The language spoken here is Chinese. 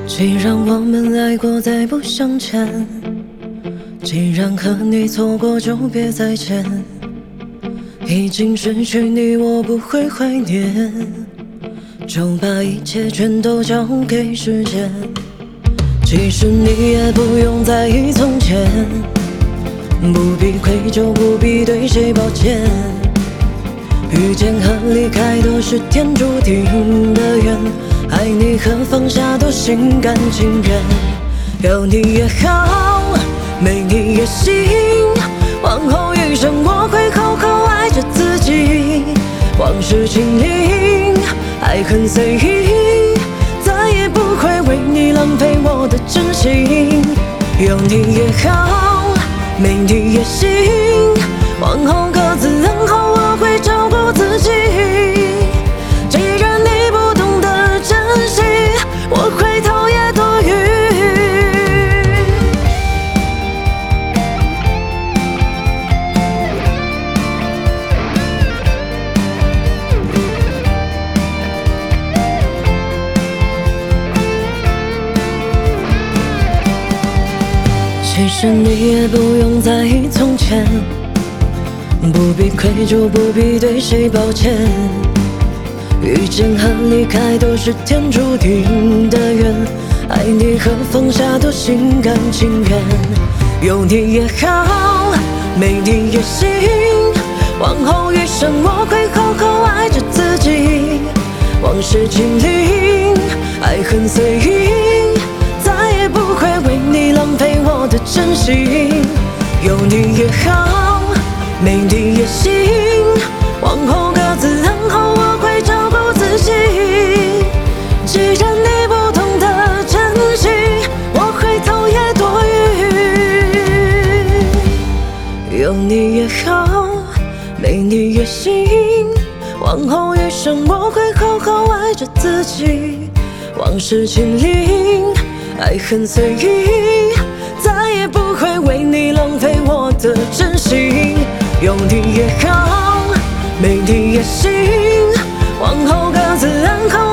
既然我们爱过，再不相欠；既然和你错过，就别再见。已经失去你，我不会怀念，就把一切全都交给时间。其实你也不用在意从前，不必愧疚，不必对谁抱歉。遇见和离开都是天注定的缘，爱你和放下都心甘情愿。有你也好，没你也行，往后余生我会好好爱着自己。往事清零，爱恨随意，再也不会为你浪费我的真心。有你也好，没你也行，往后各自安好，我会照顾自己。既然你不懂得珍惜，我回头也多余。其实你也不用在意从前，不必愧疚，不必对谁抱歉。遇见和离开都是天注定的缘，爱你和放下都心甘情愿。有你也好，没你也行，往后余生我会好好爱着自己。往事清零，爱恨随意，再也不会为你浪费我的真心。有你也好，没你也行，往后各自安好，我会照顾自己。既然你不懂得珍惜，我回头也多余。有你也好，没你也行，往后余生我会好好爱着自己。往事清零，爱恨随意，再也不会为你浪费我的真心。有你也好，没你也行，往后各自安好。